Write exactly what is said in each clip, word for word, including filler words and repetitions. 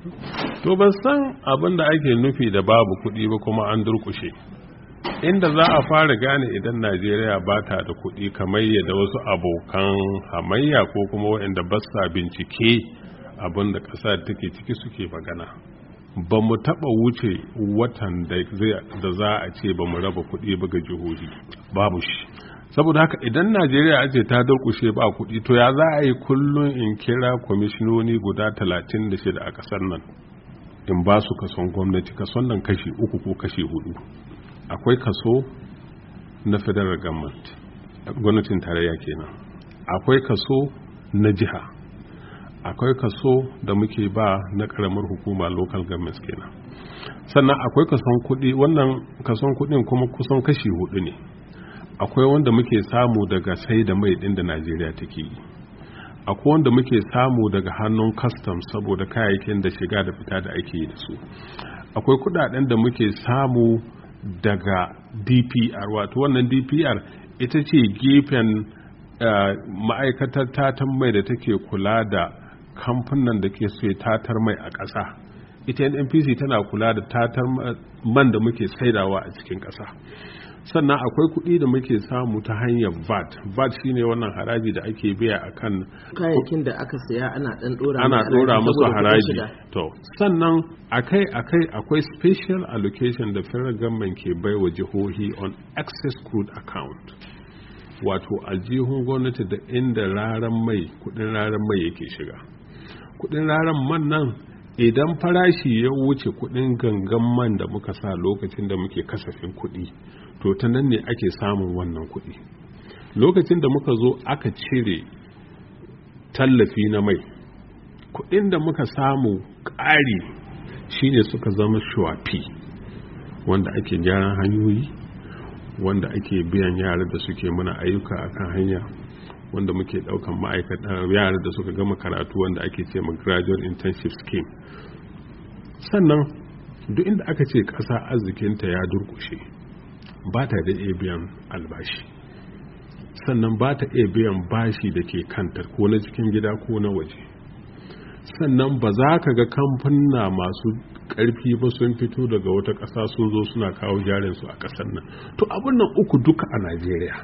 to ban san abin da ake nufi da babu kuɗi ba kuma an durkushe. Inda za a fara gane idan Najeriya ba ta da kuɗi kamar yadda wasu abokan hamayya ko kuma waɗanda ba sa bincike abin da ƙasa take ciki suke magana. Ba mu taɓa wuce watan da za a ce ba mu raba kuɗi ba ga jihohi, babu shi. Saboda haka idan Najeriya ce ta durkushe ba kuɗi, to ya za a yi kullum in kira kwamishinoni guda talatin da shida a ƙasar nan in ba su kason gwamnati, kason nan kashi uku ko kashi hudu. Akwai kaso na federal government, gwamnatin tarayya kenan, akwai kaso na jiha, akwai kaso da muke ba na karamar hukuma local governments kenan, sannan akwai kason kudi. Wannan kason kudin kuma kusan kashi hudu ne. Akwai wanda muke samu daga sai da mai din da Najeriya take yi, akwai wanda muke samu daga hannun customs saboda kayayyakin da shiga da fita da ake yi da su, akwai kudaden da muke samu daga D P R. Wato wannan D P R ita ce gefen uh, ma'aikatar tatan mai da take kula da kamfanin da ke so tatar mai a ƙasa. Ita N N P C tana kula da tatar man da muke saidawa a cikin ƙasa. Sannan akwai kuɗi da muke samu ta hanyar V A T. V A T shine wannan haraji da ake biya akan kayayyakin da aka saya ana dan dora ana dora musu haraji. To sannan akai akai akwai special allocation da federal government ke baiwa jihohi on excess crude account. Wato aljihun gwamnati da inda raran mai kudin raran mai yake shiga. Kudin raran man nan idan farashi ya wuce kudin gangan man da muka sa lokacin da muke kasafin kudi, to ta nan ne ake samun wannan kudi. Lokacin da muka zo aka cire tallafi na mai, kudin da muka samu ƙari shine suka zama shuwafi, wanda ake gyaran hanyoyi, wanda ake biyan yara da suke mana ayyuka akan hanya, wanda muke daukan ma'aikata yara da suka gama karatu wanda ake ce ma graduate internship scheme. Sannan duk inda aka ce ƙasa arzikinta ya durkushe, ba ta da iya biyan albashi, sannan ba ta iya biyan bashi da ke kanta ko na cikin gida ko na waje, sannan ba za ka ga kamfuna masu ƙarfi ba sun fito daga wata ƙasa sun zo suna kawo jarinsu a ƙasar nan. To abin nan uku duka a Najeriya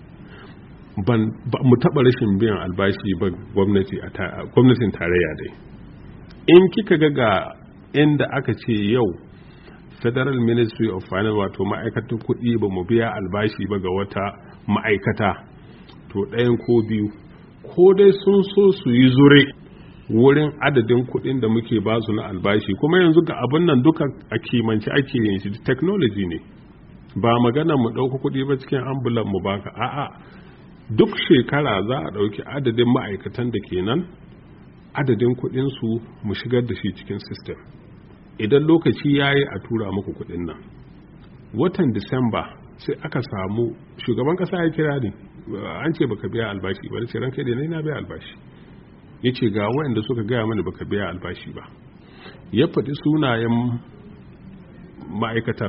ba mu taɓa rashin biyan albashi ba gwamnatin tarayya dai. In kika ga ga inda aka ce yau Federal Ministry of Finance wato ma'aikatan kuɗi ba mu biya albashi ba ga wata ma'aikata, to ɗayan ko biyu, ko dai sun so su yi zure wurin adadin kuɗin da muke ba su na albashi, kuma yanzu ga abin nan duka a kimanci ake yin shi, technology ne, ba magana mu ɗauka kuɗi ba cikin ambulan mu baka, a'a duk shekara za a ɗauki adadin ma'aikatan da ke nan, adadin kuɗinsu mu shigar da shi cikin system. Idan lokaci ya yi a tura muku kuɗin nan. Watan Disamba sai aka samu shugaban ƙasa ya kira ni, an ce baka biya albashi ba, ce ranka da na biya albashi. Ya ce ga waɗanda suka gaya mani baka biya albashi ba. Ya faɗi sunayen ma'aikatar.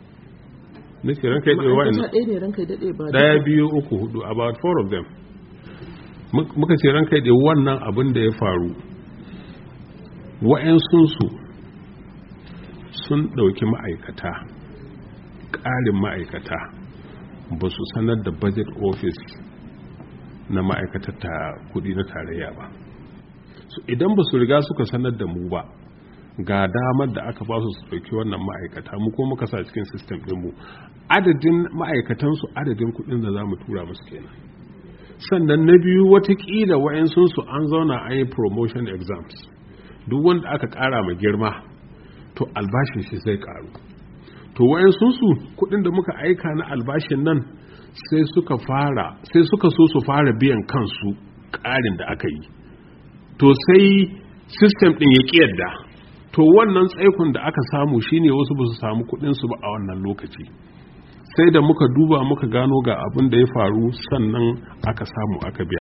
Na ce ranka daɗe waɗanda ɗaya biyu uku hudu, about four of them. Muka ce ranka daɗe wannan abin da ya faru, wa'yansunsu sun ɗauki ma'aikata, ƙarin ma'aikata, ba su sanar da budget office na ma'aikatar ta kudi na tarayya ba. So idan ba su riga suka sanar da mu ba, ga damar da aka ba su su ɗauki wannan ma'aikata, mu ko muka sa cikin system ɗinmu, adadin ma'aikatansu adadin kudin da za mu tura musu kenan. Sannan na biyu, watakila wa'yansunsu an zauna an yi promotion exams, duk wanda aka ƙara ma girma to albashin shi zai ƙaru. To wa'yansunsu kudin da muka aika na albashin nan sai suka fara sai suka so su fara biyan kansu ƙarin da aka yi, to sai system ɗin ya ƙi yadda. To wannan tsaikon da aka samu shine wasu ba su samu kudinsu ba a wannan lokaci. Sai da muka duba muka gano ga abin da ya faru, sannan aka samu aka biya.